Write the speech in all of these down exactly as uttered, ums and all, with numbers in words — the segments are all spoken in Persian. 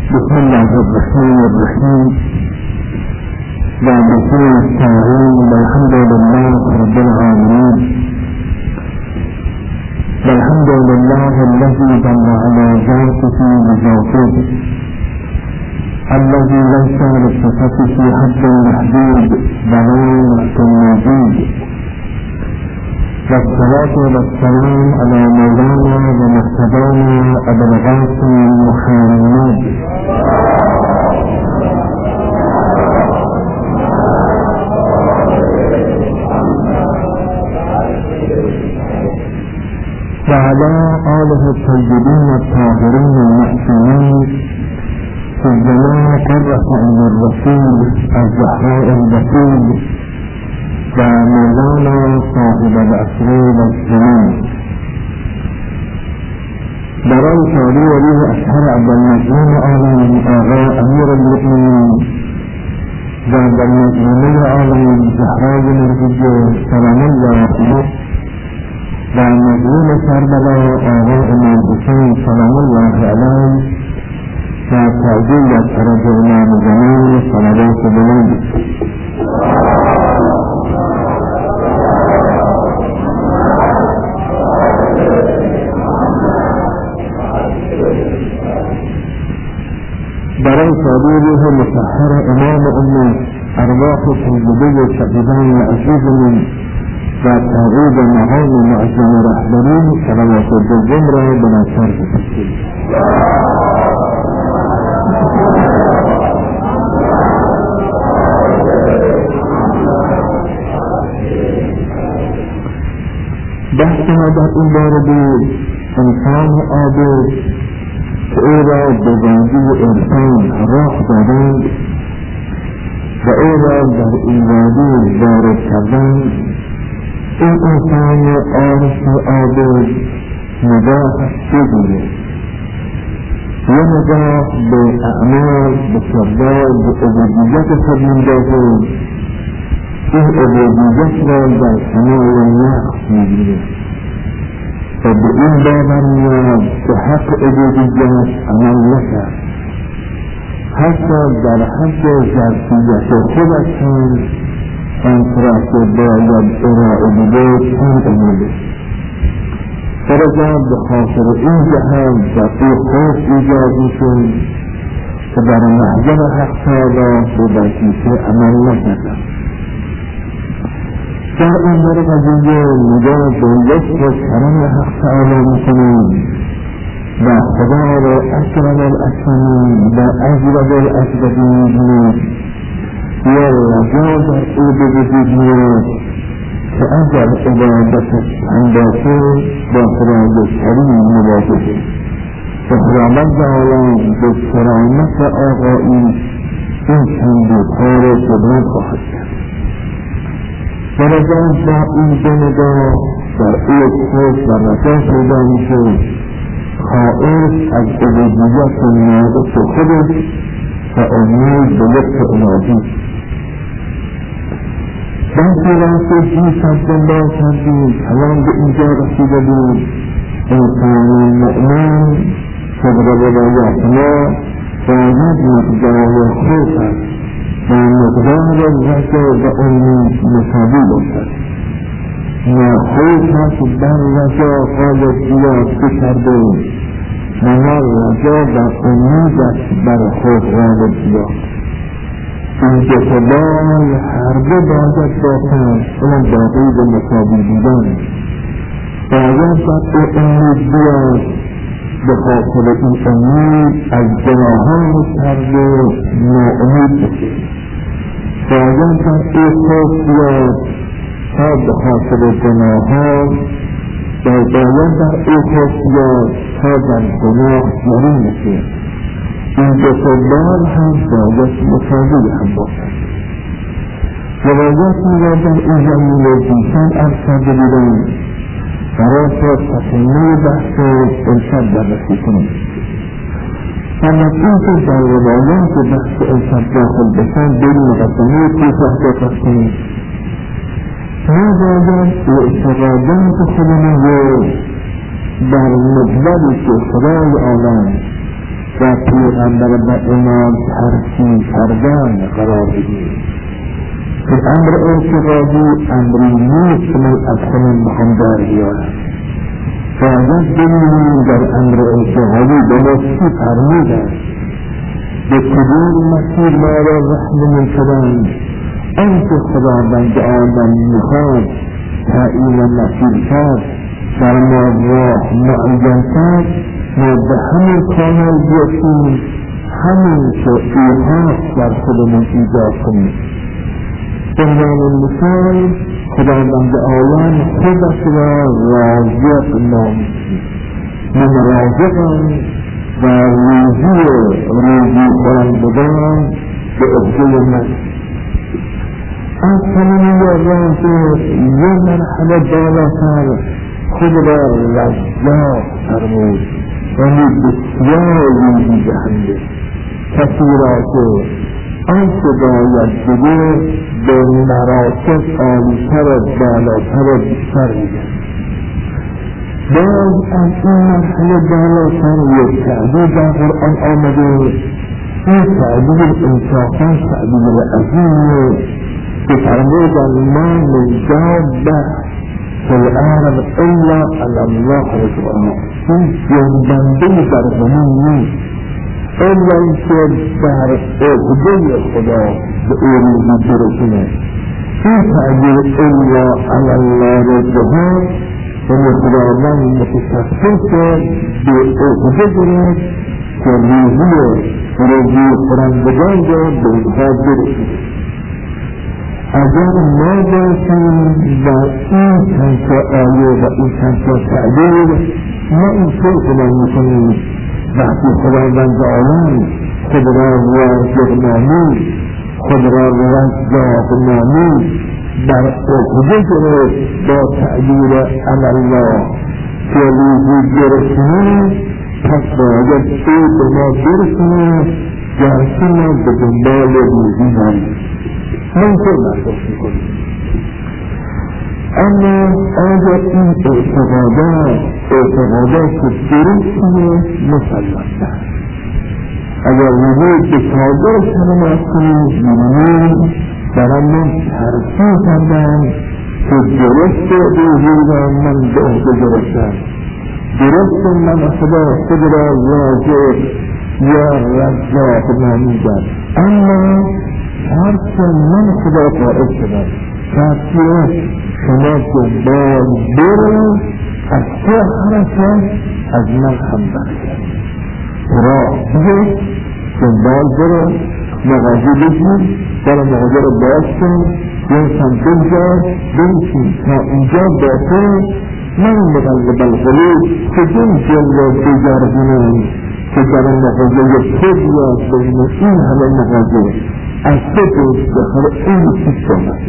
بسم الله الرحمن الرحيم. بعد كل التعظيم والحمد لله رب العالمين، والحمد لله الذي دل على ذاته بذاته، الذي ليس لصفته حد محدود بل موجود. والصلاة والسلام على مولانا ومرتضانا أبي القاسم محمد وعلى آله الطيبين الطاهرين المحسنين، سيدنا قرة عين الرسول الزهراء البتول ومولانا صاحب الأسر والسنين. برای شادی ولی اشهر عبدالمجنون عالم آقا امیر المؤمنین و عبدالمجنون عالم زهرای مرگجه سلام الله علیه و مجنون کربلا آقا امام حسین سلام الله علیه و تعجیل فرج امام زمان صلوات بلند. برای شادی روح مطهر امام امت، ارواح طیبه شهیدان عزیزمون و تعقیب مقام معظم رهبری صلوات دوم را به نظر بکشید. بحث ما در این باره بود انسان عابد که او را به وادی انسان راه دادند و او را در این وادی وارد کردند. این انسان عارف عابد نگاه بگیرد، یه نگاه به اعمال، به کردار، به عبودیت خود میندازد. این عبودیت را در کنار نقص میگیرد و به این باور میاد که حق عبودیت عمل نکرد، حتی در حد ظرفیت خودش هم آنچه که باید ارائه بده کم عمله. درجه به خاطر این جهل در او خوف ایجاد میشد که در محضر حق تعالی به وظیفه عمل نکردند. در این در قضیه نگاه به لطف و کرم حق تعالی میکنند و خدا را اکرم الاکرمین و اجود الاجودین میبینند یا رجا در او به وجود میاد که اگر عبادتش اندازه با خدای کریم مواجهه و خداوند عالم به کرامت آقایی این کمبودها را جبران خواهد کرد. و رجا با این دو نگاه در او خوف و رجا پیدا میشه، خائف از عبودیت و ناقص خودش و امید به لطف الهی. بلکه راسته جیس از دنبال کردیم کلام به اینجا رسیده بود. انسان مؤمن صدر روایات ما باید مقدار خوف است و مقدار رجا و امید مساوی باشد. نه خوف است بر رجا غالب زیاد بکرده و نه رجا و امید است بر خوف غالب زیاد. این جسدان هر دو باید باشند، اونم باقی به مساوی بودن. باید بر او امید بیاد، به خاطر این امید از گناهان کرده ناامید بشه. باید بر او خوف بیاد تا به خاطر گناهان و باید بر او خوف بیاد تا در گناه جری نشه. این جسدان هم باید مساوی هم باشد. روایات می‌را در این زمینه دیشان عرض کرده بودند برای تا تکمه بحث امشب بررسی کنیم. اما اینکه در روایات بحث امشب داخل بشن بین مقدمه کوتاه دقت کنیم. ما باید اعتقادات خودمون رو در مجملی که خدای عالم و پیغمبر به ایمان ترسیم کردن قرار بدیم. که امر اعتقادی امری نیست که من از خودم بخوام در بیارم. باید ببینیم در امر اعتقادی به نفسی فرمودن به کدوم مسیر ما را رحم میکنند آنچه خداوند عالم میخواد تعیین مسیر کرد در ما راه معین کرد ما به همین کانال بیاشیم همین که ایحاس در خودمون ایجاد کنیم. به عنوان مثال خداوند عالم خودش را رازق نامیده. من رازقم و روزی روزی خورندگان به عهده من. از همین رازق یه مرحله بالاتر خود را رزاق فرمود، یعنی بسیار روزی دهنده. کسی را که آنچه باید بده به مراتب عالی‌تر و بالاتر و بیشتر میده. باز از این مرحله بالاتر یک تعبیر در قرآن آمده. این تعبیر انصافاً تعبیر عظیمیه که فرمودن ما من دابة فی الارض الا علی الله رزقها. این جنبنده در زمین نیست الا اینکه در عهده خدا به او روزی برسونه. این تعبیر الا علی الله رزقها یعنی خداوند متشخص به عهده گرفت که روزی روزی خورندگان را به اونها برسونه. اگر ما باشیم و این چند آیه و این چند تعبیر ما این طور کنم میکنیم وقتی خداوند عالم خود را رازق نامید خود را رزاق نامید در عهده گرفت با تعبیر علی الله که روزی برسونه پس باید او به ما برسونه گرچه ما به دنبال روزی نامید منطور برداشت میکنیم. اما آیا این اعتقادات اعتقادات درستیه مسلم دارد. اگر روزی به صادر کلمات کنیم میبینیم برامون ترسیم کردن که درست روزی را من به عهده گرفتم، درست من خدا خود را رازق یا رزاق نامیدم، اما شرط من خدا قائل شدم شرطیه شما دنبال برو از تو حرکت از من هم برکت را بگه دنبال برو مغازه بگیر در مغازه رو باز کن یا سمتونجا بنشین تا اینجا با تو من مغلب القلوب کدوم جل را بگردونم که در مغازه تو بیاد بین این همه مغازه از تو دوست بخواه این چیز کنم.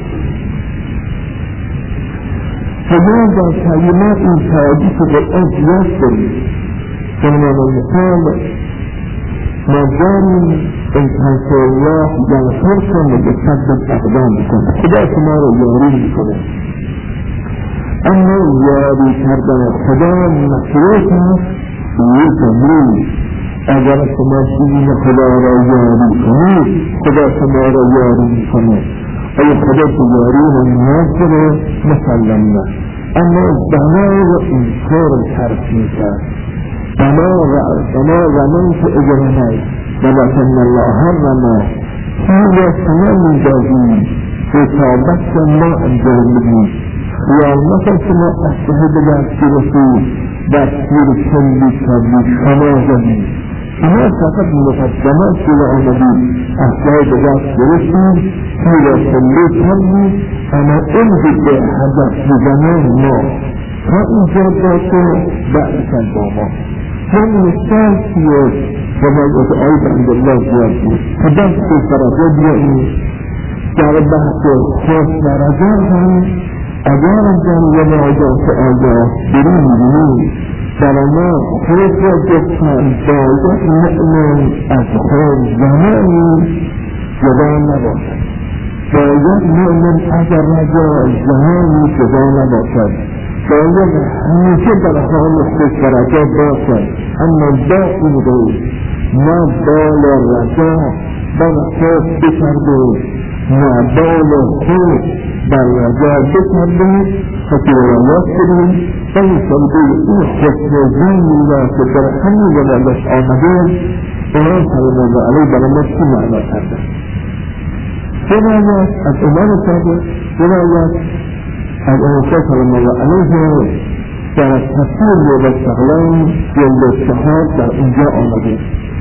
همه در کلمات این تعدیف قرآن زیاد کنیم. بنابراین المثال ما داریم انسان که الله یغفر کن و بسبب اقدام بکنه. خدا شما رو یاری میکنه. اما یاری کردن خدا مشروط است یک امری. اگر شما دین خدا را یاری کنید خدا شما را یاری میکنه. اگر خدا تو یاری را نیاز داره مسلم نه. اما بنا و اینطور ترک میکرد بنا و بنا زمان که اجرانه ولکن الله رما این را شما میدازیم اصابت ما انجام بدیم خیانت شما اصحه به دست رسید دستگیر کلی کردید شما زدید شما فقط مقدمات شده آمدید اصحه به دست رسید این را کلی کردید اما این به هدف زمان ما تا اینجا باشه بعدشن با ما هم مثال چیه ومجد آیت عند الله زیاد بود فدست فرقه بیایی در بحث خوش درجه هم اگر در ومجد آیات بریم بینیم در ما خود را گفتن باید مؤمن از خود زمانی جدا نباشد باید مؤمن اگر رجا زمانی جدا نباشد باید همیشه در حال خوش درجه باشد اما با این روز نه بال رجا بر خوف بکرده، نه بال خوف بر رجا بکرده. فکر روایات کنیم و این سلبه این حسن زنی را که در همین روایت آمده امام صلی الله علیه برای چی معنا کرده؟ روایت از امام صادق، روایت از امام صلی الله علیه در تفسیر مستقلان جلد چهار در اینجا آمده.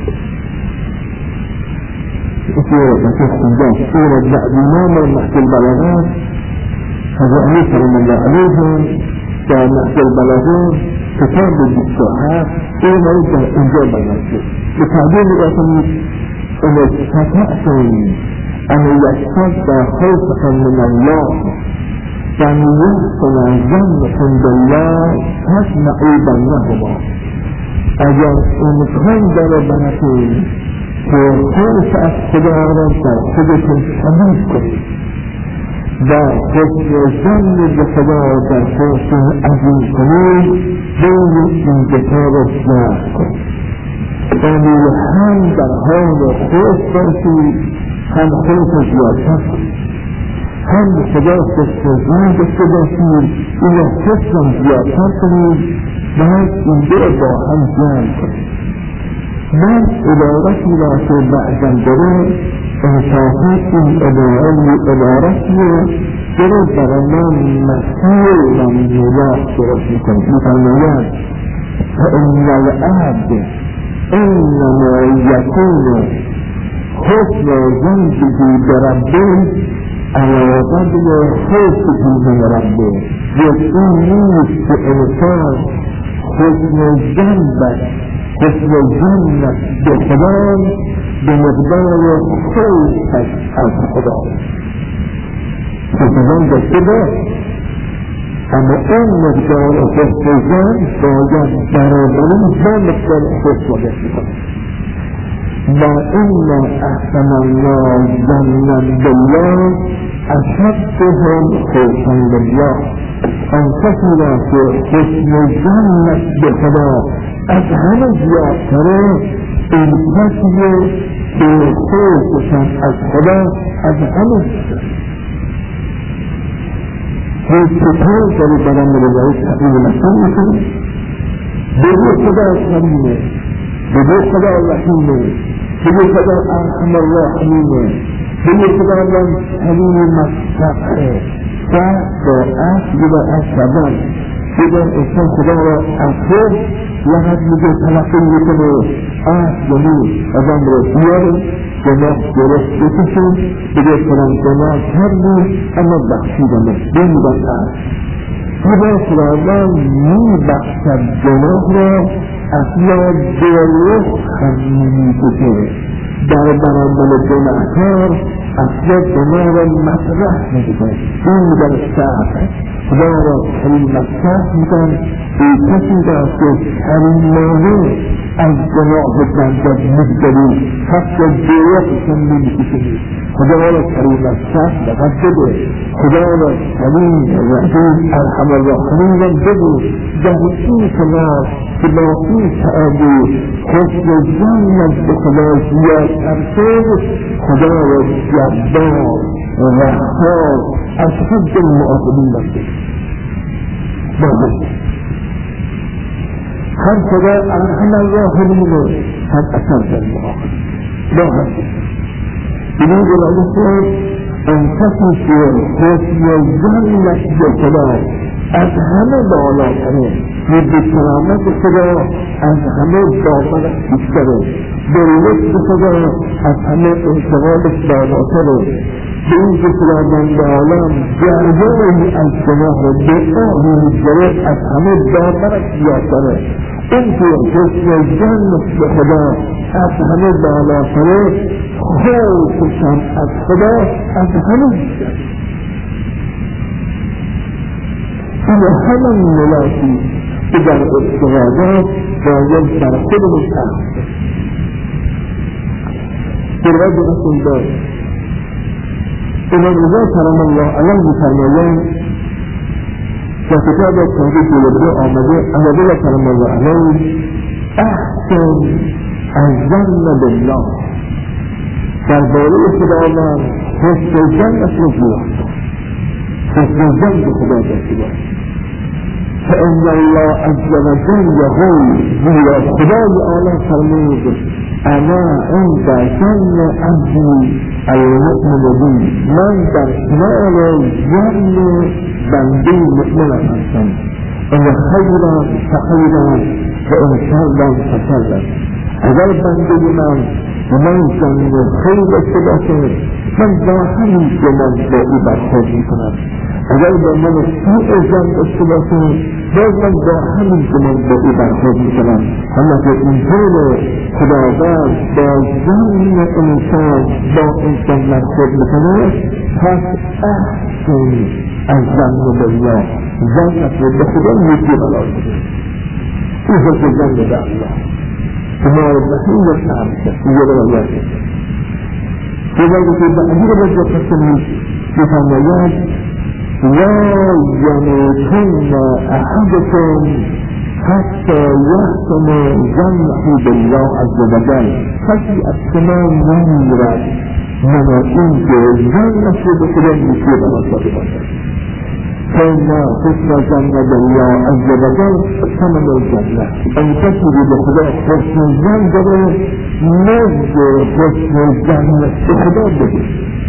اسمه مسیح اینجا سورة بعد امام محکل بلاغات حضرت علی صلی الله علیه در محکل بلاغات کتاب بسیار این مورد در اینجا بیان شد. به تعبیر نگاه کنید ان استطعتم ان یصدق خوفکم من الله فان یحسن ظنکم بالله فاسمعوا بینهما. اگر امکان داره براتون که خوف از خدا را در خودتون شامل کنید و حسن ظن به خدا در خودتون عظیم کنید، بین این دوتا را جمع کنید. یعنی هم در حال خوف باشید، هم خوف زیادتر کنید، هم خدا حسن ظن داشته باشید، این حسن زیادتر کنید و این دو با هم جمع کنید. من عبارتی را که بعضا داره انصافا این عبارتی درست برای من مسئول و میراث درست میکنه. میفرماید فان العبد انما یکون حسن ظنه بربه علی قدر خوفه من ربه. یقین نیست که انسان حسن ظن حسن ظن به خدا به مقدار خوفش از خدا حسن ظن داشته باش، اما اون مقدار حسن ظن باید برابری با مقدار خوف را داشته باش. و ان احسن الناس ظنا بالله اشدهم خوفا بالله. آن کسی را که حسن ظنش به خدا از همه زیادتره، این کسیه که خوفشان از خدا از همه زیادتره. هیچ چطور داری برام روایت تقریب مسئول میکنه؟ بگو خدا کریمه، بگو خدا رحیمه، بگو خدا ارحم الراحمینه، بگو خدا من حلیم مصدقه و با اصل و اصلا بگو انسان خدا را از خود لحظ میگه تلقی میکنه اصل یعنی ازم را بیاره گناه درست بکشون بگه کنم گناه کردی اما بخشیدمه بمیدم اصل خدا خداوند میبخشد گناه را اصلا درست هم نمیکشه در برابر گناهکار اصلا گناه را مطرح نمیکنه. این میگن شعب خدا را کریم مطرح میکن ای کسی را که کریمانه از گناه بندد مگذری حتی درستشان نمیکشید. خدا را کریم مطرح لقد بده، خدا را کریم رحیم ارحم الراحمین را بده. در این کنار که با این تعالی حسن ظنت به خدا زیادتر شد، خدا را جبار رحمان از حد المعاقبین بده. باید هم خدا ارحم الراحمین هم اشد المعاقبین. باید بدون جلالت ان کسی که حسن ظنت به خدا از همه بالاتره و به کرامت خدا از همه دامنش بیشتره، به لطف خدا از همه انتقالش بالاتره، به این که خداوند عالم جرگاهی از گناه و دعایی میگذره از همه دامنش زیادتره. این که حسن ظنش به خدا از همه بالاتره، خوفشان از خدا از همه بیشتره. این همان ملاکی که در اعتقادات باید در خودمون تحصیل برای رسول دار امام رضا کرم الله علیه می‌فرمایند در کتاب توحید جلوه آمده امام رضا کرم الله علیه احسن از ظن بالله در باره خداوند حسن ظن اصلا زیاد حسن ظن به خدا داشته باش. فإن الله عز وجل يقول زیرا خدای عالم فرمود انا عند ظن عبدی المؤمن بی، من در کنار ظن بنده مؤمنم هستم. ان خیرا فخیرا و ان شرا فشرا. اگر بنده من و من ظن خیر داشته باشه من با همین ظن با او برخورد میکنم. اگر با من سوء ظن داشته باشه باز من با همین ظن با او برخورد میکنم. اما که اینطور خداوند با ظن انسان با انسان برخورد میکنه پس احسن از ظن بالله، ظنت رو به خدا نیکی قرار بده. این حسن ظن به الله شما رحیم و شعب اینجا روایت روایت که بعدی رو باید بکنید میفرماید لا یموتن احدکم حتی یحسن ظنه بالله عز وجل. کسی از شما نمیرد مگر اینکه ظنش رو به خدا نیکی قرار داده باشد. فإن حسن ظن بالله عز وجل ثمن الجنة. أن تسير بخدا حسن ظن داره نزد حسن ظن بخدا بده.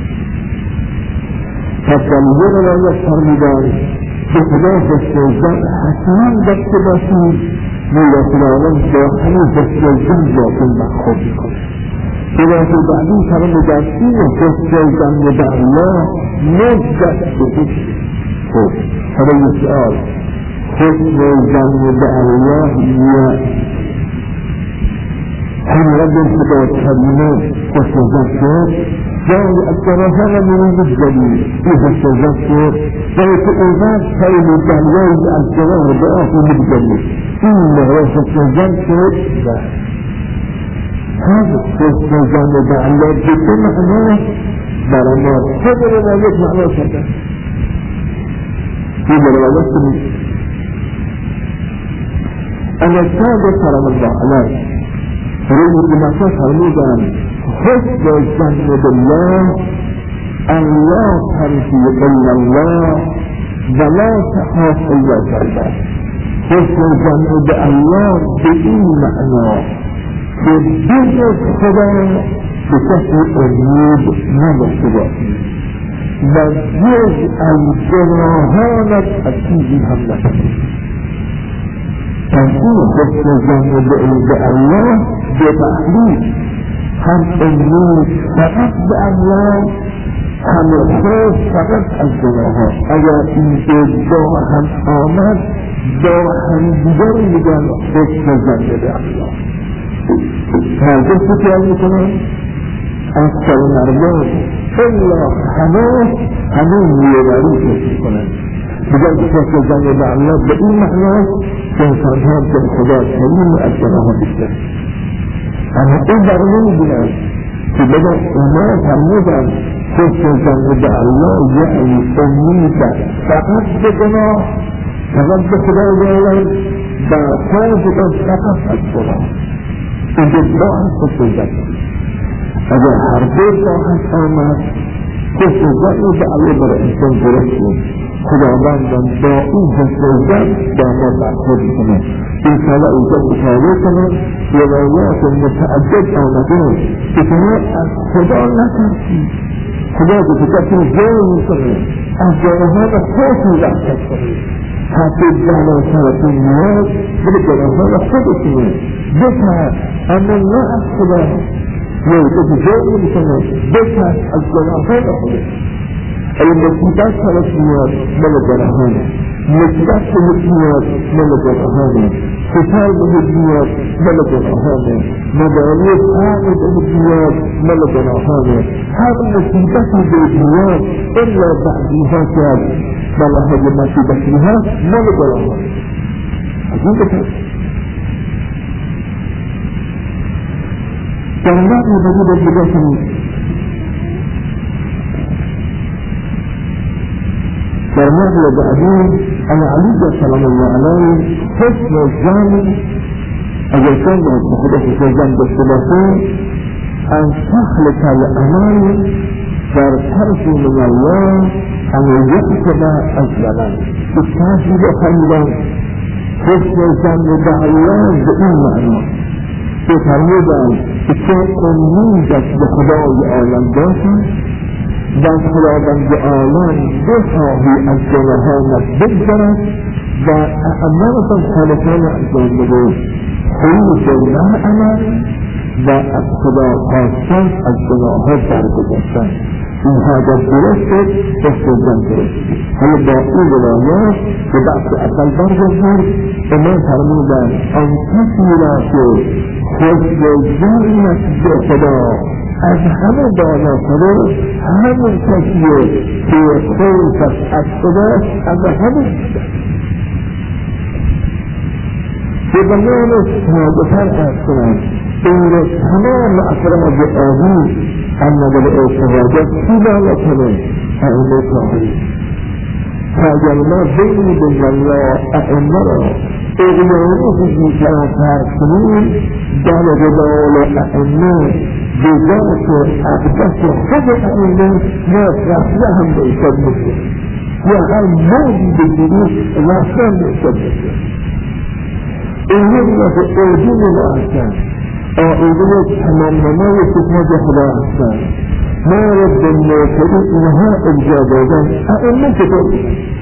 فکر یه روایت فرمودن بخدا حسن ظن حتما داشته باشید زیرا خداوند با همین حسن ظن باطن برخورد میکنه. روایت بعدی فرمودن این حسن ظن به الله نزد بده. خب هذا السؤال حسن الظن بالله هم رب الخطوة الحريمات حسن الظن جاء التراهان من الجديد في حسن الظن فيتقوضات خير الدعوات الجواب بآخر الجديد إنه حسن الظن هذا حسن الظن بالله بكل معناه برمات هذا ما يجمع معناه في روایت کنید انا ساده سلام الله علیه روی دیمکه فرمودن حسن الظن بالله ان لا ترجو الا الله ولا تخاف الا الله. حسن الظن بالله به این معنا که بجز خدا به کسی امید نداشته باشید و جز از گناهانت از چیزی هم نکنید. از این حسن ظن به الله به تحلیل هم امید فقط به الله هم خوف فقط از گناهان. اگر این ادعا هم آمد با هم دیگر میگن حسن ظن به الله. هرگز فکر میکنم اکثر مردم الا همه همه میوری کشی کنند. بجای حسن ظن به الله به این معنا که انسانها به خدا کریم از گناهان بیشتر. اما این در نمیدونند که بگن اونا فرمودن حسن ظن به الله یعنی امید فقط به گناه فقط به خدا بیاورند و خوف فقط از گناه. این جدا هم حسن ظن. اگر هر دو خواهد آمد حسن ظن به الله برای انسان درست بود خداوندم با این حسن ظن با ما برخورد کنه. انشاءالله اینجا اشاره کنم روایات متعدد آمده که شما از خدا نترسید. خدا که کسی ظلم میکنه از گناهان خودتون رحمت کنید. حتی جانا سرتون میاد ولی گناهان خودتونه بتر اما نه از خدا. یه کسی ظلم میکنه بتر از گناهان خودت. اگه مصیبت سرت میاد مال گناهانه، مصیبت سرت میاد مال گناهانه، خوشحال بهت میاد مال گناهانه، مداری فقر بهت میاد مال گناهانه. هر مصیبتی بهت میاد الا بعدیها کرد بلاهای مصیبتیها مال گناهانه. از این بکن در نقل بدی باید بگاه کنید در نقل بعدی انا علی سلام الله علیه حسن الظن اگر چند به خدا خصوصا داشته باشه ان تخلق العمل در طرف من الله ان یحسب از زمان به تحصیل خمیدن حسن زن به الله به این معنا که فرمودن که چون امیدت به خدای عالم باشد و خداوند عالم بخواهی از گناهانت بگذرد و اعمالتان خالقان انجام بده خروج نه عمل و از خدا خواستن از گناهها درگذشتن اینها در درست بستردن درست حالا با این روایات به بحث اول برگردن و من فرمودن آن کسی را که حسن ظنت به خدا از همه بالاتره همون کسیه که خوفش از خدا از همون به بیان ساده‌تر ارز کنم بین تمام افراد عالی النظر اعتقادات کی بالاتره ائمه طاهرین تا اگر ما بین بین الله ائمه را اقیانوس بیشتر فرض کنیم در قبال ائمه به ذات اقدس خود ائمه ما رفته هم به ایشان میشه یا هر موضی بگیریم رفتن به ایشان میشه اینه که اوجین ما هستن آئیده تمام نمای صفات خدا هستن ما را به موتدی اینها ارجا دادن ائمه چطور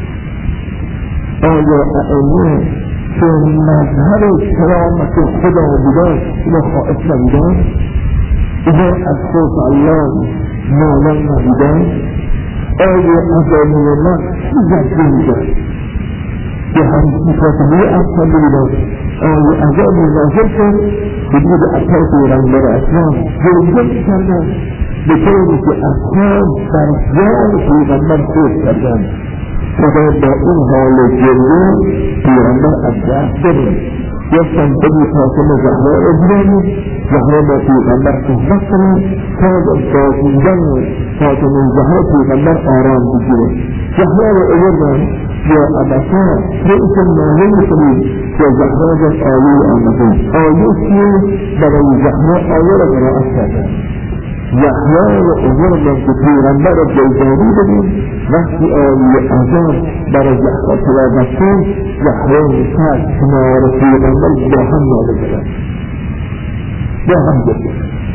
آیا ائمه که مظهر کرامت خدا بودن اینا خواهد نبودن اینا از خوف الله مالان نبودن آیا عذاب الله چی زده میدن که همچی کاتبه اصلا بودن آیا عذاب نازل کن بدید اطلاع پیغمبر اسلام جلوگل کردن به طوری که اصحاب در جان پیغمبر خوف کردن خدا با این حال جلو پیغمبر از دست بده گفتن بگی فاطمه زهرا را بیارید زهرا با پیغمبر صحبت کنید تا با دیدن فاطمه زهرا پیغمبر آرام بگیره زهرا را آوردن یا ابسا رئیس مالی کنید که زهرا در آیه آمده آیه که برای زهرا آیه را قرائت کردن زهرا را آوردن که پیغمبر را جلداری بدید وقتی آیه عذاب برای زهرا تلاوت کن زهرا میکرد کنار پیغمبر با هم ناله بدن با هم جلد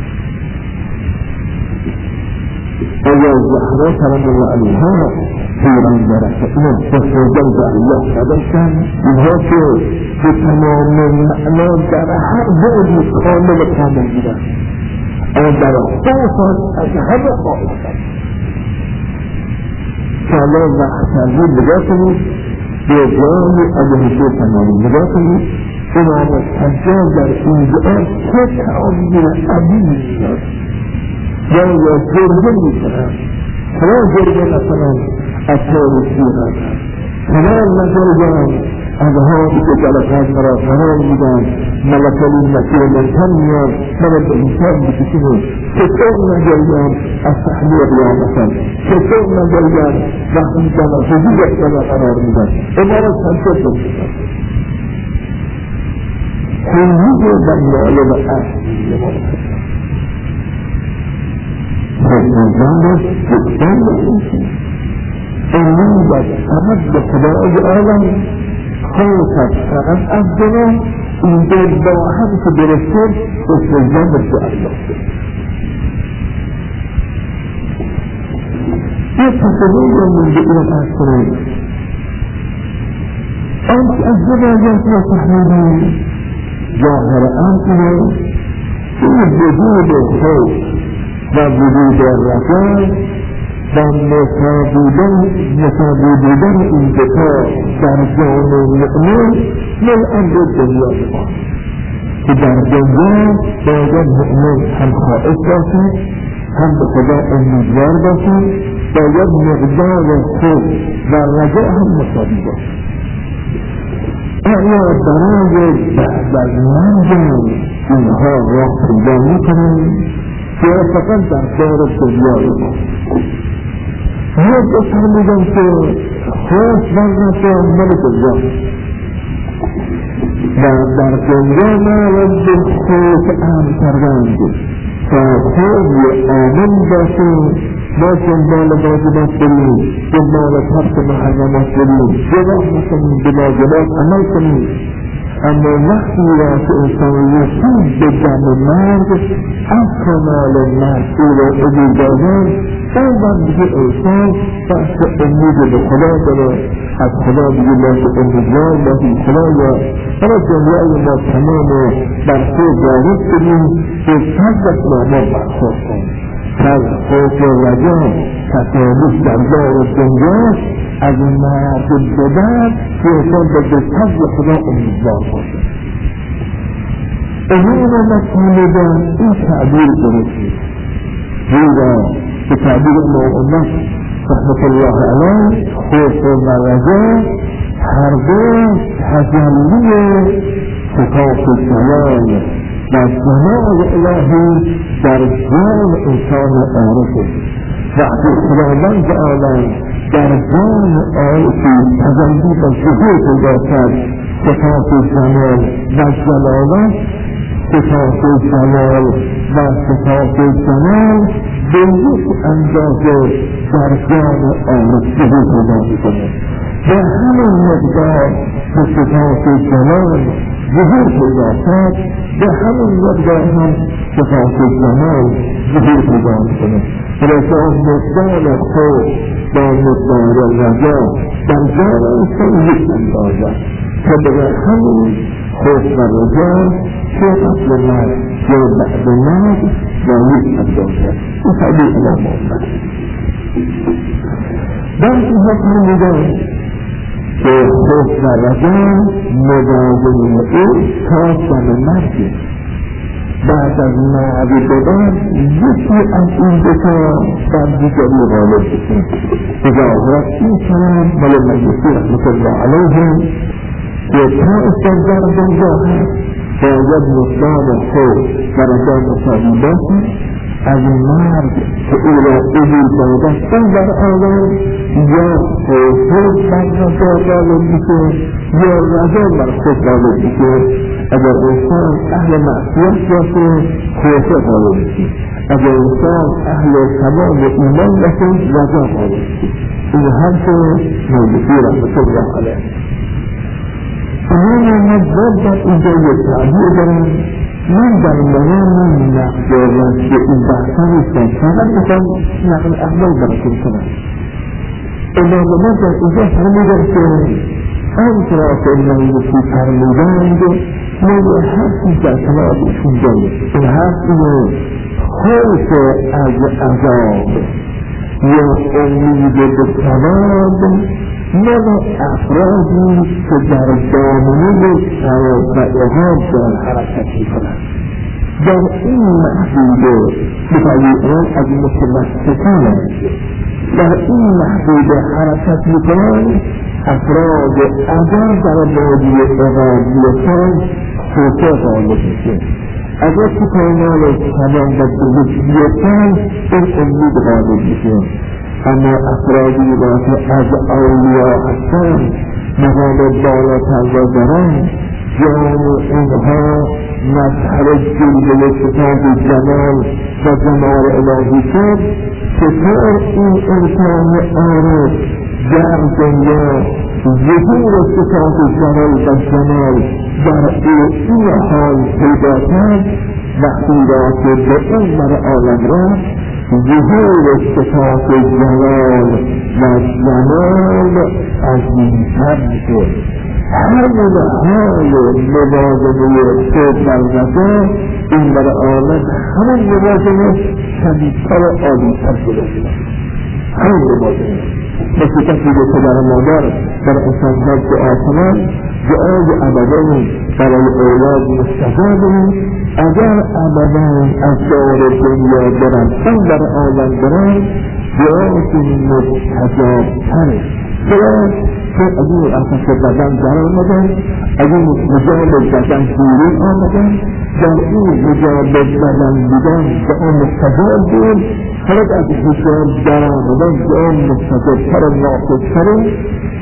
آیا زهرا سلام الله علیها پیغمبر اینا بسرگل به الله قدرشن اینها که به تمام معنا در هر بعدی کامل کامل بودن اما در خوفت از همه خواهد سالا وقتازی نگاه کنید به جای علیه تمامی نگاه کنید امام حجاج در این دعا چه تعامل عظیم میشد یا یا جرگه میکنن چرا جرگه مثلا اطلاع سیغت تمام نجرگان اذهابی که جلسات مرا فرار میدن ملکلی مسیح منتن میاد مرا به انسان بکشونه چطور نجرگان از تحلیل قیامتن چطور نجرگان وقتی جلسه دیگر قرار میدن امارت سنچه بکشن خیلی دنیال و اصلی خیلی دنیال امیدت فقط به خدای عالم خوفت فقط از جنان این دل با هم که برسد بسرزن به الله یه تصمیم رو من به این پس کنید آنچه از جنایت را تحمیلی ظاهر آنکنه این وجود خوف و وجود رجا و مسابودن مسابودن این دفاع در جان مؤمن من امر دنیا بمان که در دنیا باید مؤمن هم خائف باشد هم به خدا امیدوار باشد باید مقدار خوف و رجاء هم مساوی باشد آیا برای بعد از مرگ اینها راه پیدا میکنند یا فقط در دار دنیا بمان یک اصلا میگن که خوش برنسان ملک الله و در دنیا باید به خوف امن کردند تا خوبی آمن باشیم ما جنبال واجبات بریم جنبال ترک محرمات بریم جواب نکنیم به واجبات عمل کنیم اما وقتی را که انسان رسید به جمع مرگ از کمال مرگ او را عبور دادن اون وقت دیگه انسان بحث امید به خدا داره از خدا دیگه باشه امیدوار باشه خدایا اما دنیای ما تمام بر خود وارد کنیم به فضلت ما برخورد کنیم از خوف و رجا تصادف در دار دنیا از این مرد بدن که انسان به فضل خدا امیدوار باشه امین و مطمئن این تعبیر درستی زیرا به تعبیر امام رحمت الله علیه خوف و رجا هر دو تجلی صفات جلال و جلال الهی در جان انسان عارفه وقتی خداوند عالم در جان عارفی تجلی و ظهور پیدا کرد صفات جلال و جلالت صفات جلال و صفات جلال به یک اندازه در جان عارف ظهور پیدا میکنه و همین مقدار به صفات جلال ظهور پیدا کرد به همین مقدار هم صفات جلال ظهور پیدا میکنه رسان مقدار خوف با مقدار رجا در جان انسان یک اندازه که به همین خوف و رجا چه قبل مرگ چه بعد مرگ با یک اندازه این تعبیر امام محمد بعضی ها فرمودند که خوف و رجا مداوم او تا دم مرگ بعد از مرگ بدن یکی از این دوتا بر دیگری غالب بشه ظاهرت این کلام مال مجلسی رحمت الله علیهم که تا اصلا در دنیا هست باید مقدار خوف و رجا مساوی باشه از مرگ که او را عبور داده اون در عالم یا خوف بر رجا غالب میشه یا رجا بر خوف غالب میشه اگر انسان اهل معصیت باشه خوف غالب میشه اگر انسان اهل تمام ایمان باشه رجا غالب میشه این حرف مجلسی رحمت الله علیه اما من باید در اینجا یک تعبیر دارم من در میان نقدارم که این بحثا نیستم فقط میخوام نقل احوال براتون کنم امام ما در اینجا فرمودن که آنچه که مجلسی فرمودند ما حرفی در کنار ایشون داریم این حرف اینه خوف از عذاب یا امید به ثواب مال افرادی که در دامنه شرایع در حرکت میکنند در این محدوده بطریقان از متوسطان در این محدوده حرکت میکنند افراد اگر در بادی اقاضیتان خوفه غالب میشه اگر که پایمال تمام و درستیتان این امید غالب میشه اما افرادی را که از اولیا هستند مقام بالاتر را دارند جان اینها مظهر جلوه صفات جمال و جمال الهی شد چطور این انسان عارف در دنیا ظهور صفات جمال و جمال در این حال پیدا کرد وقتی را که به این مر عالم را ظهور صفات جلال و جمال عظیمتر میشه همون حال مواظبه خود بر رجا این بر عالم همون مواظبه شدیدتر و عالیتر شده همون مواظبه مثل کسی به پدر مادر در انسانها دعا کنند دعای ابدان برای اولاد مستجاب اگر ابدان از دار دنیا برن اون در عالم برن دعاشون مستجاب تره چرا؟ چون از این احساس بدن در آمدن از این مجاب بدن بیرون آمدن در این مجاب بدن بودن دعا مستجاب بود خلق از مجاب در آمدن دعا مستجاب تر و ناقص تره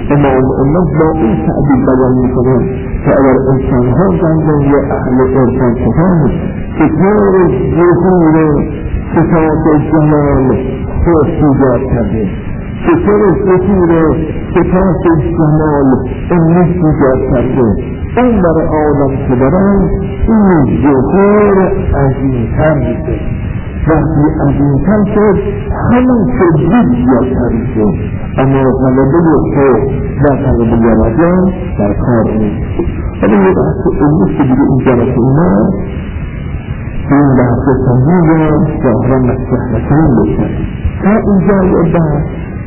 امام امت با این تعبیر بیان میکنه که اگر انسانها زندان یا اهل ارفان شدن ستار ظهور صفات جمال خود ایجاد کرده، ستار ظهور صفات جمال امت ایجاد کرده. اون برای آدم که برن این ظهور عظیمتر میده، وقتی عظیمتر شد همون که دید زیادتر شد، اما غلبه خود و غلبه رجا در کار نیست. ولی یه بحث علمی که دیگه اینجا رسه اومد این بحث سنگی را ظاهرا مطرح نکنیم بشن. تا اینجا یه بحث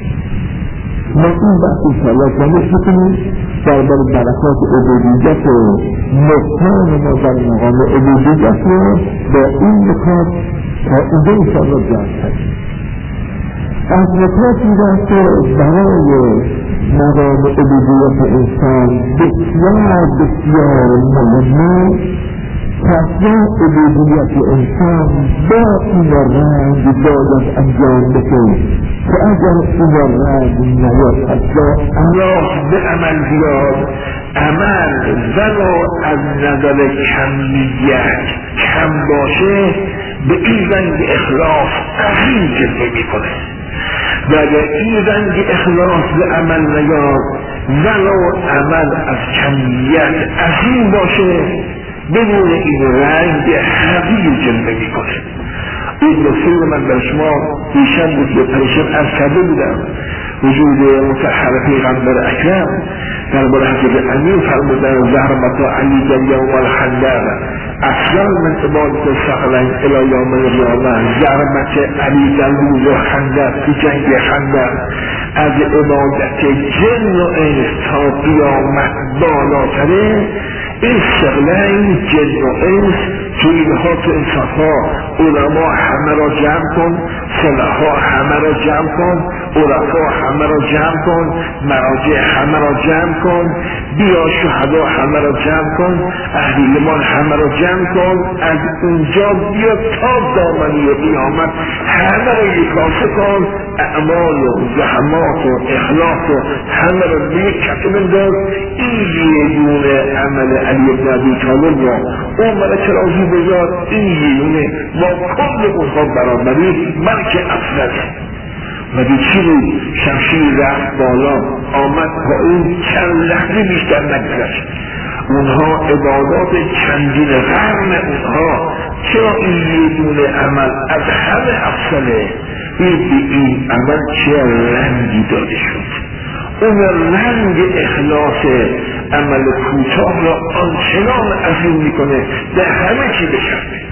ما این بحث انشاءالله جمعش بکنیم درباره برکات عبودیت و مقام ما در مقام عبودیت رو با این نکات تا اینجا انشاءالله جمع کنیم. از نکاتی را که برای مقام عبودیت انسان بسیار بسیار مهمه، اصلا عبودیت انسان با این رنگ باید انجام بشه که اگر این رنگ نیاد اصلا الله به عمل بیاد، عمل ولو از نظر کمیت کم باشه به این رنگ اخلاص عظیم جلوه میکنه. و اگر این رنگ اخلاص به عمل نیاد ولو عمل از کمیت عظیم باشه بدون این رنگ حقیر جلوه میکنه. این رسول من بر شما دیشب بود یا پریشب از کرده بودم وجود متحر پیغمبر اکرم در باره حضرت امیر فرمودن زهر متا علی در یوم الخندق اصلا من عبادت سقلین الى یوم القیامه. زهر متا علی در روز خندق تو جنگ خندق از عبادت جن و انس تا قیامت بالاتره. این سقلین جن و انس تو اینها تو انصافها علما همه را جمع کن، صلحا همه را جمع کن، عرفا همه را جمع کن، مراجع همه را جمع کن، بیا شهدا همه را جمع کن، اهل ایمان همه را جمع کن، از اونجا بیا تا دامنی قیامت همه را یکاسه کن، اعمال و زحمات و اخلاص و همه را به یک کفه بنداز. این یه دونه عمل علی بن ابی طالب را اون ملک راضی بذار، این یه دونه با کل اونها برابری بلکه افضله. مگه چی بود؟ شمشیر رفت بالا آمد پایین چند لحظه بیشتر نگذشت. اونها عبادات چندین قرن اونها چرا این یه دونه عمل از همه افضله؟ این به این عمل چه رنگی داده شد؟ اون رنگ اخلاص عمل کوتاه را آنچنان عظیم میکنه در همه چی بشنه.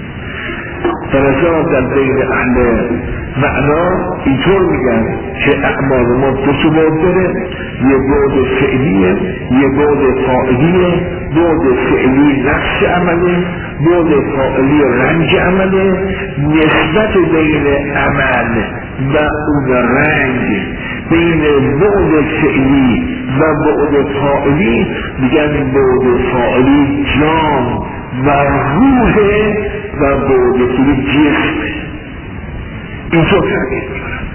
درجات در بین اهل معنا اینطور میگن که اعمال ما دو تا بعد داره، یه بعد فعلیه، یه بعد فاعلیه. بعد فعلی نفس عمله، بعد فاعلی رنج عمله. نسبت بین عمل و اون رنگ، بین بعد فعلی و بعد فاعلی میگن بعد فاعلی جان و روح و بعد فعلی جسم. اینطور تغییر میکنن.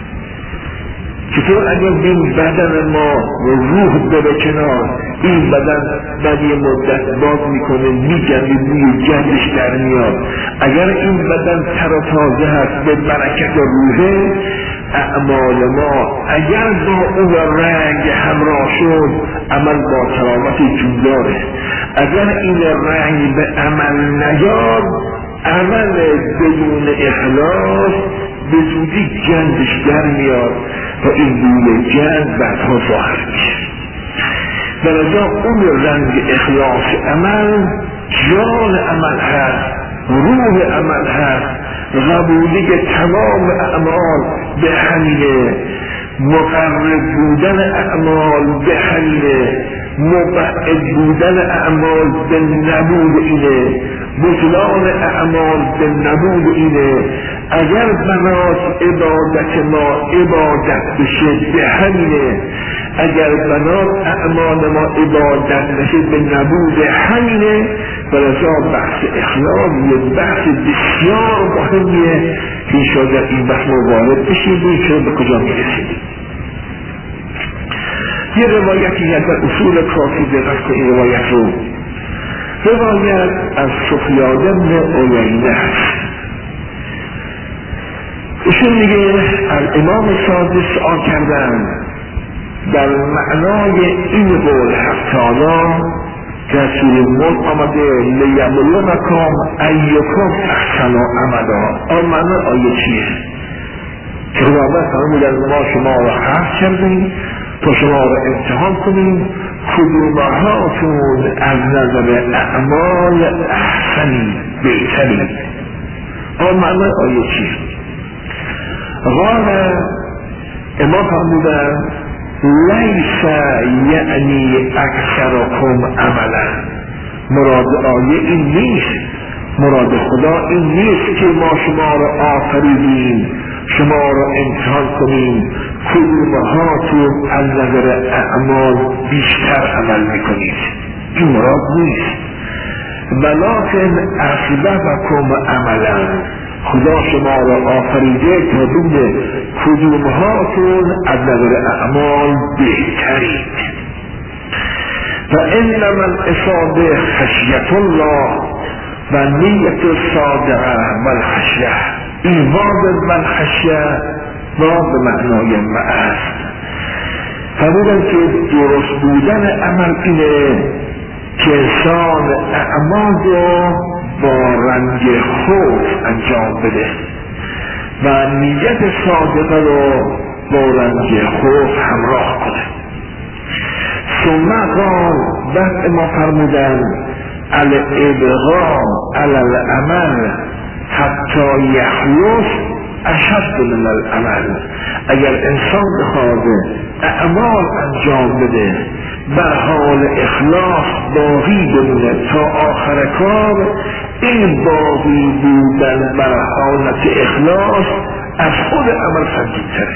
چطور اگر این بدن ما و روح بره کنار، این بدن بعد یه مدت باز میکنه میگنده بوی گندش در میاد. اگر این بدن تر و تازه هست به برکت روحه، اعمال ما اگر با اون رنگ همراه شد عمل با تراوت جونداره. اگر این رنگ به عمل نیاد عمل بدون اخلاص به زودی گندش در میاد و این بوی گند بعدها ظاهر میشه. درجا اون رنگ اخلاص عمل جان عمل هست، روح عمل هست. قبولی تمام اعمال به همینه، مقرب بودن اعمال به همینه، مبعد بودن اعمال به نبود اینه، بطلان اعمال به نبود اینه. اگر بنات عبادت ما عبادت بشه به همینه، اگر بنات اعمال ما عبادت بشه به نبود همینه. برای بحث اخلاص یه بحث بسیار مهمیه که شاید این بحث ما وارد بشید و چرا به کجا میرسید. یه روایتی هست در اصول کافی دقت کنید این روایت رو. روایت از سفیان بن عیینه هست. ایشون میگه از امام صادق سؤال کردن در معنای این قول حق تعالی که سوره ملک آمده لیبلونکم ایکم احسن عملا. آن معنی آیه چیه؟ که خداوند فرمودن ما شما را خلق کردیم تا شما را امتحان کنیم کدومهاتون از نظر اعمال احسنی بهتری. آن معنی آیه چیه؟ قال امام فرمودن لیس یعنی اکثرکم عملا. مراد آیه این نیست، مراد خدا این نیست که ما شما را آفریدیم شما را امتحان کنیم کدومهاتون از نظر اعمال بیشتر عمل میکنید. این مراد نیست. ولکن اصببکم عملا، خدا شما را آفریده تا ببینه کدومهاتون از نظر اعمال بهترید. و انما الاصابه خشیت الله و نیت صادقه و الخشیه. این وارد و الخشیه وارد به معنای معاست. فرمودن که درست بودن عمل اینه که انسان اعمال رو با رنگ خوف انجام بده و نیت صادقه رو با رنگ خوف همراه کنه. ثم قال بعد ما فرمودن الابغاء علی العمل حتی یخلص اشد من العمل. اگر انسان بخواد اعمال انجام بده بر حال اخلاص باقی بمونه تا آخر کار، این باقی بودن بر حالت اخلاص از خود عمل سنگین‌تره.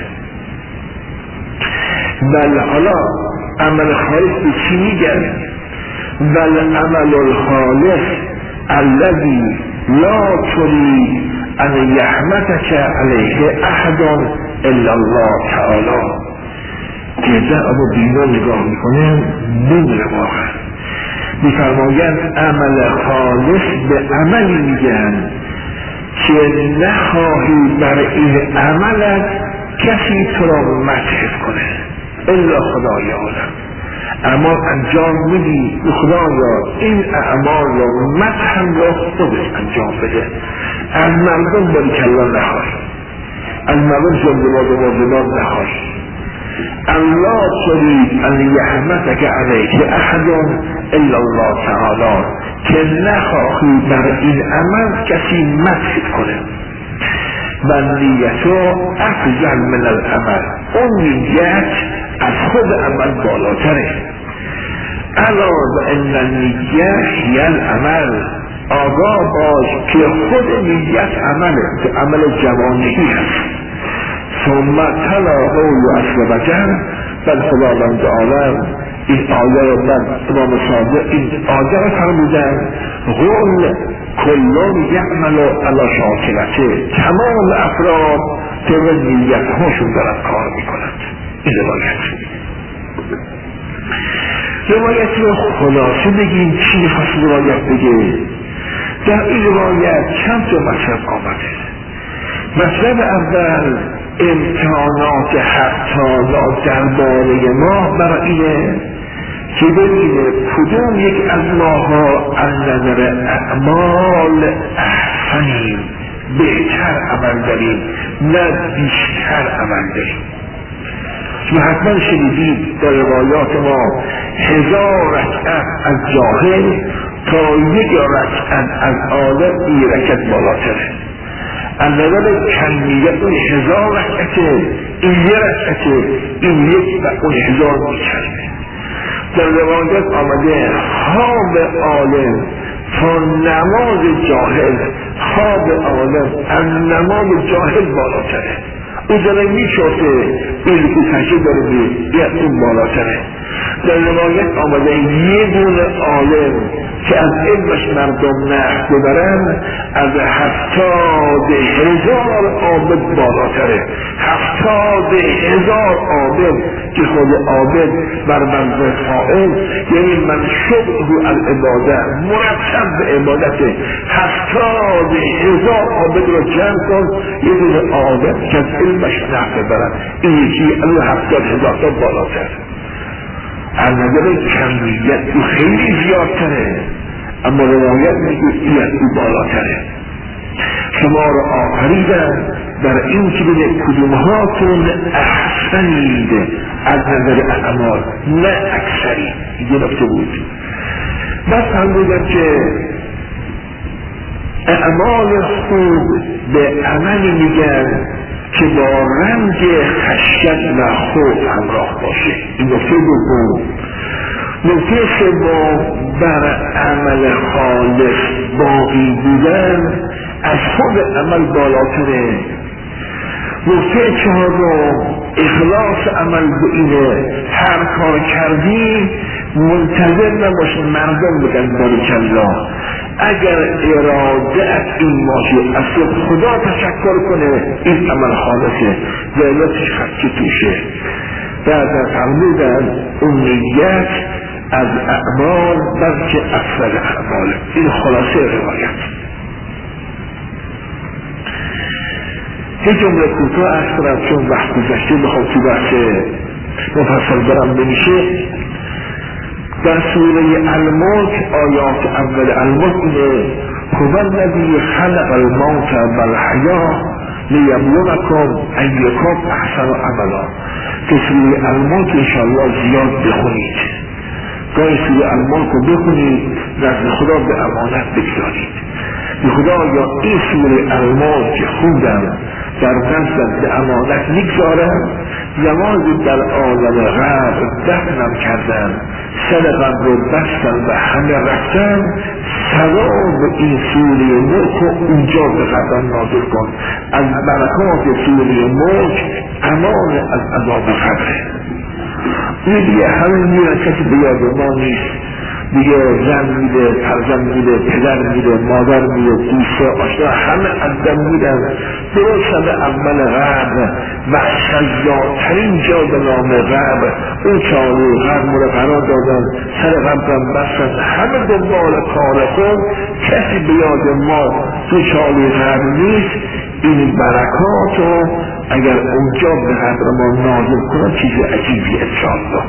بل حالا عمل خالص به چی میگن؟ بل عمل الخالص الذی لا ترید ان یحمدک علیه احد الا الله تعالی. که اما بینا نگاه میکنه نمیره واقعا. میفرماید عمل خالص به عملی میگن که نخواهی بر این عملت کسی تو را مدح کنه الا خدای عالم. اعمال انجام میدی خدایا این اعمال را مدحم را خودت انجام بده. از مردم باری کلا نخواه، از مردم زندباد و مردمان نخواه. الله ترید ان یحمدک علیه احد الا الله تعالی، که نخواهی بر این عمل کسی مدح کنه. و نیتو افضل من العمل، اون نیت از خود عمل بالاتره. الا و ان النیه هی العمل، آگاه باش که خود نیت عمله، که عمل جوانهی هست. ثم تلا قول عز وجل، بل خداوند عالم این آیه را در امام صادق این آیه را فرمودن قول کلون یعمل علی شاکلته، تمام افراد طبق نیت هاشون دارن کار میکنند. این روایت روایت رو خلاصه بگیم چی میخواست روایت بگه. در این روایت چند تا مطلب آمده. مطلب اول امتحانات حق تعالی درباره ما برای اینه که ببینه کدوم یک از ماها از نظر اعمال احسنیم، بهتر عمل داریم نه بیشتر عمل داریم. چون حتما شنیدید در روایات ما هزار رکعت از جاهل تا یک رکعت از عالم این رکعت بالاتره. از نظر کمیت اون هزار رکعته، این یک رکعته، این یک و اون هزار میچرمه. در روایت آمده خواب عالم تا نماز جاهل، خواب عالم از نماز جاهل بالاتره. او داره میشوته این که تشکیل داره بید یا این بالاتره. در روایت آمده یه دونه عالم که از علمش مردم نقد ببرن از هفتاد هزار عابد بالاتره. هفتاد هزار عابد که خود عابد بر منزل فاعل، یعنی من شبه العباده، مرتب به عبادته. هفتاد هزار عابد رو جمع کن، یه دونه عابد که از علمش نقد ببرن، این یکی از هفتاد هزار تا بالاتر. از نظر کمیت او خیلی زیادتره، اما روایت میگه این از او بالاتره. شما رو آفریدن در این که بگه کدومهاتون احسنید از نظر اعمال، نه اکثری. یه نکته بود. بس هم بودن که اعمال خوب به عملی میگن که با رنج خشیت و خوف همراه باشه. این نکته دوم. نکته سوم، بر عمل خالص باقی بودن از خود عمل بالاتره. نکته چهارم، اخلاص عمل به اینه هر کار کردی منتظر نباش مردم بگن باریکالله. اگر اراده این باشه از خدا تشکر کنه، این عمل خالصه، ذلتش خطی توشه. بعد از فرمودن اون نیت از اعمال بلکه افضل اعمال. این خلاصه روایت. یه جمله کوتاه عرض کنم چون وقت گذشته بخوام تو بحث مفصل برم نمیشه. در سوره الملک آیات اول الملک اینه هو الذی خلق الموت والحیاة لیبلونکم ایکم احسن عملا. که سوره الملک انشاءالله زیاد بخونید، گاهی سوره الملک رو بخونید، نزد خدا به امانت بگذارید. به خدا یا این سوره الملک که خوندم در نزد به امانت میگذارم، زمانی در عالم غرب دفنم کردن، صدقم رو بستن و همه رفتن، ثواب این سوره ملک رو اونجا به قدم نازل کن. از برکات سوره ملک امان از عذاب قبره. این دیگه همه میرن کسی به یاد ما نیست، دیگه زن میده، فرزند میده، پدر میده، مادر میده، دوست آشنا همه قدم میدن. درست همه اول غرب و سزاترین جا به نام غرب اون چاله غرب رو قرار دادن، سر غربم بستن، همه دنبال کار خود، کسی به یاد ما تو چاله غرب نیست. این برکات رو اگر اونجا به قدر ما نازل کنه چیز عجیبی انشاءالله.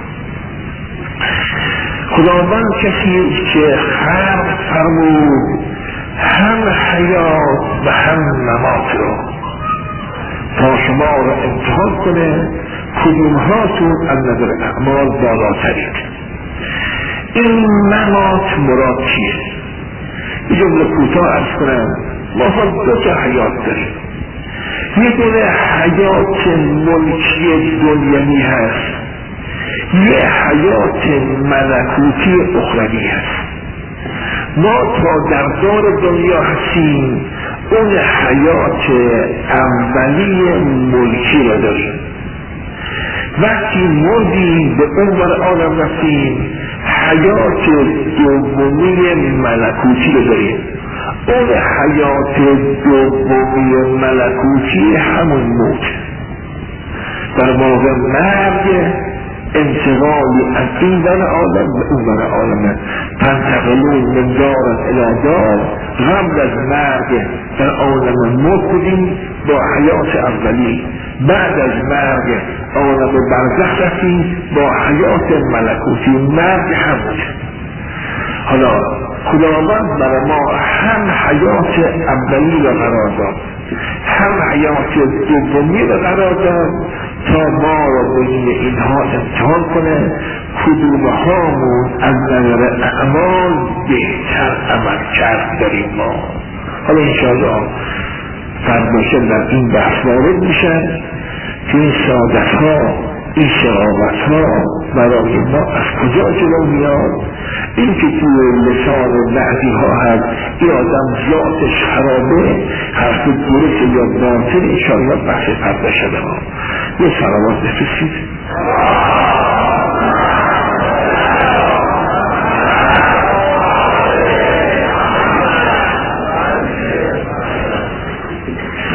خداوند کسی که خلق فرمود هم حیات و هم ممات رو تا شما رو امتحان کنه کدوم هاتون از نظر اعمال بالاترید. این ممات مراد چیه؟ یه جمله کوتاه عرض کنم. ما هم دو تا حیات داریم. یه دونه حیات ملکی دنیوی هست، یه حیات ملکوتی اخروی هست. ما تا در دار دنیا هستیم اون حیات اولی ملکی رو داریم. وقتی مردیم به اون بر عالم رفتیم حیات دومی ملکوتی رو داریم. اون حیات دومی ملکوتی همون موت، در واقع مرگ، انتقال از این بر عالم به اون بر عالم. تنتقلون من دار الی دار، قبل از مرگ در عالم موت بودیم با حیات اولی، بعد از مرگ عالم برزخ رفتیم با حیات ملکوتی. مرگ هم بود. حالا خداوند برای ما هم حیات اولی را قرار داد، هم حیات دومی را قرار داد تا ما را بین اینها امتحان کنه کدوم هامون از نظر اعمال بهتر عمل کرد داریم ما. حالا انشاءالله فرمایشه در این بحث وارد میشن که این سعادت ها، این شقاوت ها برای ما از کجا جلو میاد. این که توی لسان بعضی ها هست این آدم ذاتش خرابه، حرف درست یا باطل، انشاءالله بحث فردا شده ها. یه صلوات بفرستید.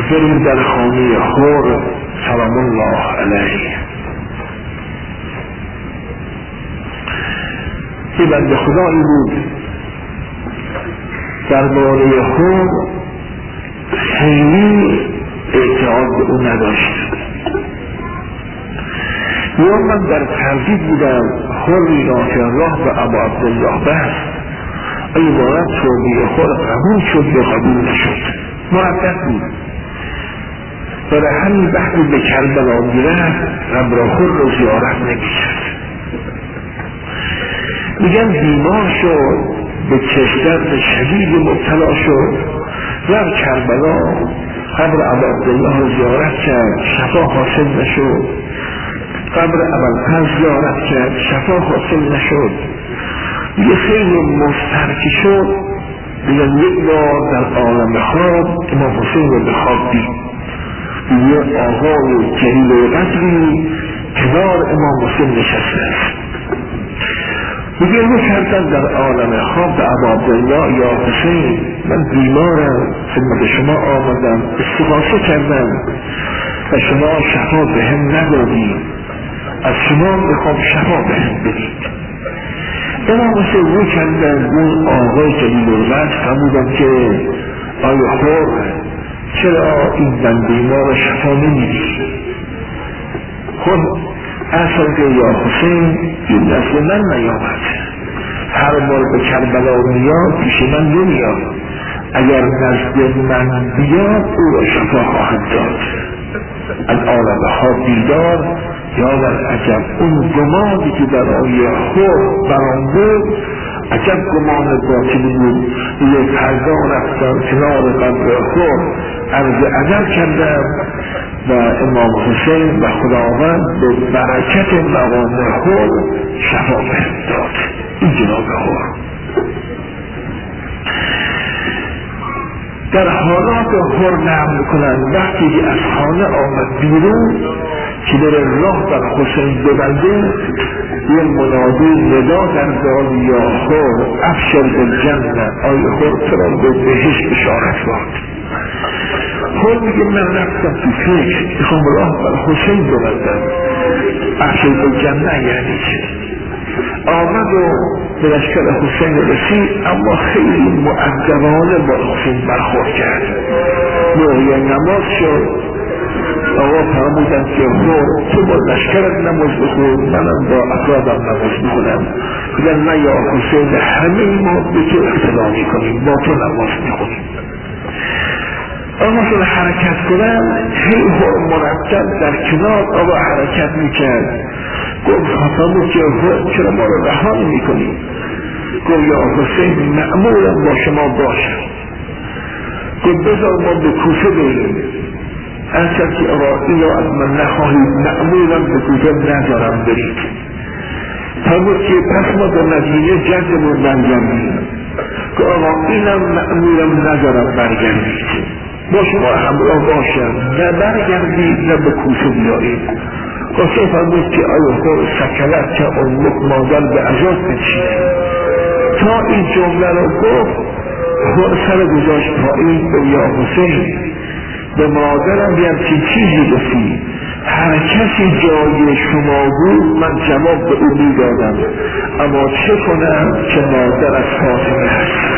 بریم در خانه حر سلام الله علیه. یه بنده خدایی بود درباره حر خیلی اعتقاد به او نداشت. یا من در تردید بودم حری را که راه به ابا عبدالله بست عبارت توبه حر قبول شد یا قبول نشد، مردد بود. برای همین وقتی به کربلا میرفت قبر حر رو زیارت نمی‌کرد. میگن بیمار شد، به چشم شدید مبتلا شد، در کربلا قبر ابا عبدالله رو زیارت کرد، شفا حاصل نشد. قبر ابوالفضل زیارت کرد، شفا حاصل نشد. یه خیلی مسترکی شد. میگن یک بار در عالم خواب امام حسین رو به خواب دید. یه آقای جلیل و قدری کنار امام حسین نشسته است. میگه رو کردن در عالم خواب به ابا عبدالله یا حسین من بیمارم، خدمت شما آمدم، استغاثه کردم و شما شفا به هم ندادید، از شما میخوام شفا به هم بدید. امام حسین رو کردن اون آقای جلیل القدر فرمودن که آیا حر چرا این بنده ما را شفا نمیدی؟ خود اصلا که یا حسین این نسل من نیامد، هر بار به کربلا میاد پیش من نمیاد، اگر نزد من بیاد او را شفا خواهد داد. الان ها بیدار یا در عجب اون گمانی که در آیه خود برام بود عجب گمان باطلی بود. یه پرده رفتن کنار قبر خود عرض عجب کردم و امام حسین و خداوند به برکت مقام خود شفا بهم داد. این جناب خود در حالات حر نعم میکنن. وقتی که از خانه آمد بیرون که در راه بر حسین ببنده یه منادی ندا در داد یا حر افشر بالجنه، آی حر ترا به بهشت بشارت باد. حر میگه من رفتم تو فکر میخوام راه بر حسین ببندم، افشر بالجنه یعنی چه؟ آمد و به لشکر حسین رسید، اما خیلی مؤدبانه با حسین برخورد کرد. موقع نماز شد آقا فرمودن که حر تو با لشکرت نماز بخون، منم با افرادم نماز بخونم. بگن نه یا حسین همه ما به تو اقتدا میکنیم، با تو نماز میخونیم. آقا شده حرکت کنم، هی حر مرتب در کنار آقا حرکت میکرد. گفت فرمود که حر چرا ما رو رها نمیکنیم؟ گفت یا حسین مأمورم با شما باشم. گفت بذار ما به کوفه بریم. اصلا که آقا اینو از من نخواهید، مأمورم به کوفه نذارم برید. فرمود که پس ما در مدینه جدمون برگردیم. که آقا اینم مأمورم نذارم برگردید، با شما همراه باشم، نه برگردید نه به کوفه بیایید. گفت فرمود که آیا خور سکلت که امک مادر به عذاب بچید. تا این جمله رو گفت خور سر گذاشت پایین به یا حسین به مادرم بیان که چیزی گفتی، هر کسی جای شما بود من جواب به او میدادم، اما چه کنم که مادر از فاطمه هست.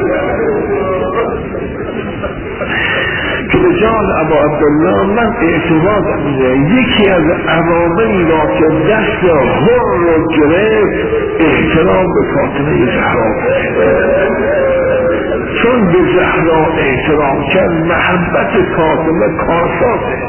که به جان ابا عبدالله من اعتقاد میده یکی از عواملی را که دست حر رو گرفت احترام به فاطمه زهرا، چون به زهرا احترام کرد محبت فاطمه کارسازه.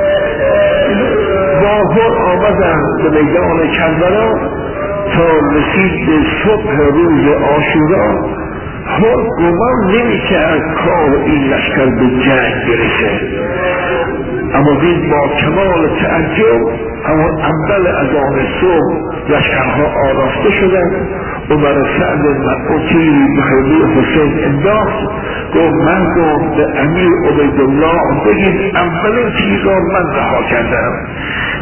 با حر آمدن به میدان کربلا تا رسید به صبح روز عاشورا. حر گمان نمی کرد کار این لشکر به جنگ برسه، اما دید با کمال تعجب اما اول از آن صبح لشکرها آراسته شدند. عمر سعد مقعوطی به خیلی حسین انداخت، گفت من گفت به امیر عبیدالله بگید اولین چیز را من رها کردم،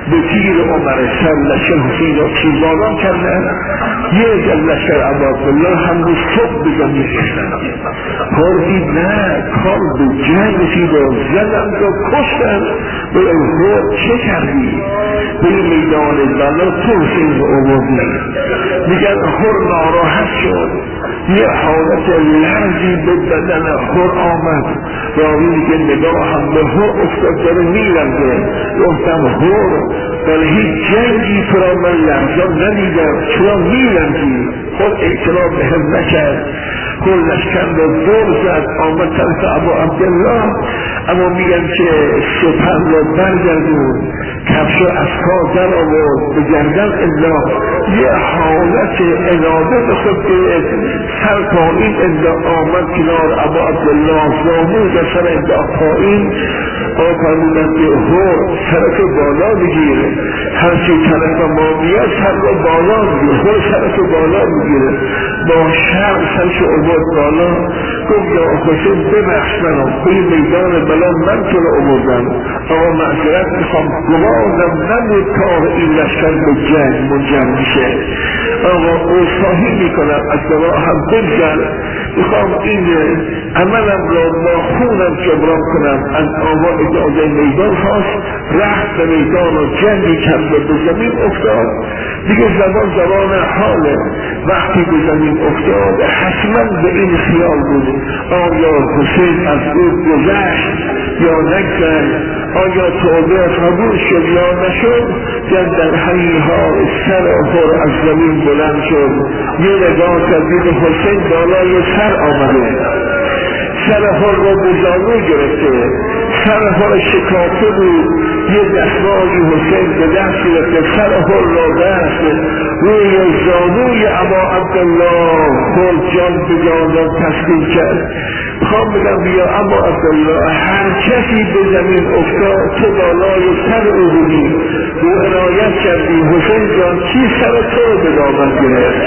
به تیر عمر سر لشکر حسین را تیرباران کردن. یک از لشکر عبدالله هم رو صبح به زمین کشتن. پردید نه کار به جنگ رسید و زدن را کشتن. به این چه کردی؟ به این میدان بلا تو حسین رو آوردی. میگن هر ناراحت شد، یه حالت لرزی به بدن هر آمد. راوی که نگاه هم به هر افتاد داره میلرزه. گفتم هر در هیچ جنگی تو را من لرزان ندیدم، چرا میلرزی؟ خود اعتراف به هم نکرد. کل لشکر را دور زد آمد طرف ابا عبدالله. اما میگن که سپر را برگردون، کفش از کار در آورد، به گردن انداخت، یه حالت انابه به خود گرفت، سر پایین انداخت، آمد کنار ابا عبدالله، زانو در سر انداخت پایین. آقا فرمودن که هر سرک بالا بگیره، هرچی طرف ما میاد سر را بالا بگیره. هر سرک بالا بگیره، با شرم سرش عباد بالا. گفت یا حسین ببخش منم، به این میدان بلا من تو رو عبادم. آقا معذرت میخوام، گمانم نبود کار این لشکر به جنگ منجر میشه. آقا اوصاحی میکنم از دوا هم بگذر، میخوام این عملم را با خونم جبران کنم. از آقا اجازه میدان خواست، رفت به میدان و جنگی کرد و به زمین افتاد. دیگه زبان زبان حاله. وقتی به زمین افتاد حتما به این خیال بود آیا حسین از او گذشت یا نگذشت، آیا توبه قبول شد یا نشد. جد در همین حال سر هر از زمین بلند شد. یه نگاه کردید حسین بالای سر آمده، سر هر را به زانو گرفته، سر هر شکافته بود. یه دستمالی حسین به دست گرفته، سر هر را دست روی زانوی ابا عبدالله خود جان به جان را تسلیم کرد. خوام بگم بیا ابا عبدالله، هر کسی به زمین افتاد تو بالای سر او بودی، او عنایت کردی. حسین جان چی سر تو رو به دامن گرفت؟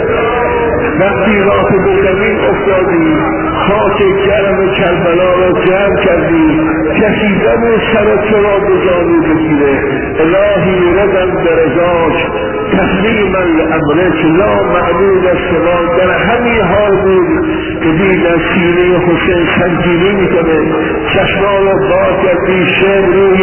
وقتی راه به زمین افتادی خاک گرم کربلا را جمع کردی، کسی دم سر تو را به زانو بگیره. الهی ردم درجاش تسلیما لامرک لا معلول السما. در همین حال بود که دید از سینه حسین سنگینی میکنه، چشمان را باز کردی، شعر روی